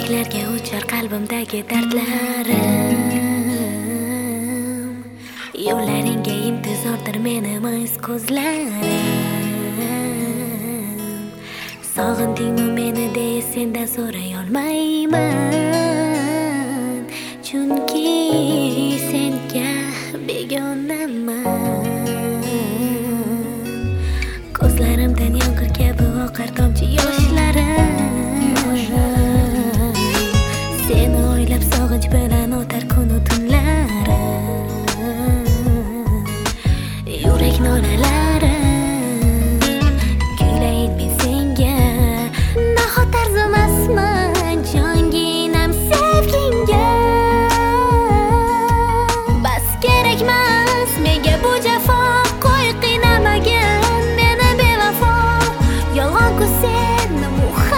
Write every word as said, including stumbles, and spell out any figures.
Yuraklarga uchar qalbimdagi dardlarim. Yo'llaringga intizordir meni mo'z ko'zlarim. Sog'indingmi meni deya sendan so'ray olmayman, chunki senga begonaman. Ko'zlarimdan yomg'ir kabi oqar tomchi yoshlarim. Seni o'ylab sog'inch bilan o'tar kunu tunlarim. Yurak nolalarim kuylayin men senga. Nahot arzimasman jonginam sevgingga. Bas kerakmas menga bu jafo, qo'y qiynamagin meni bevafo. Yolg'on-ku sen muhim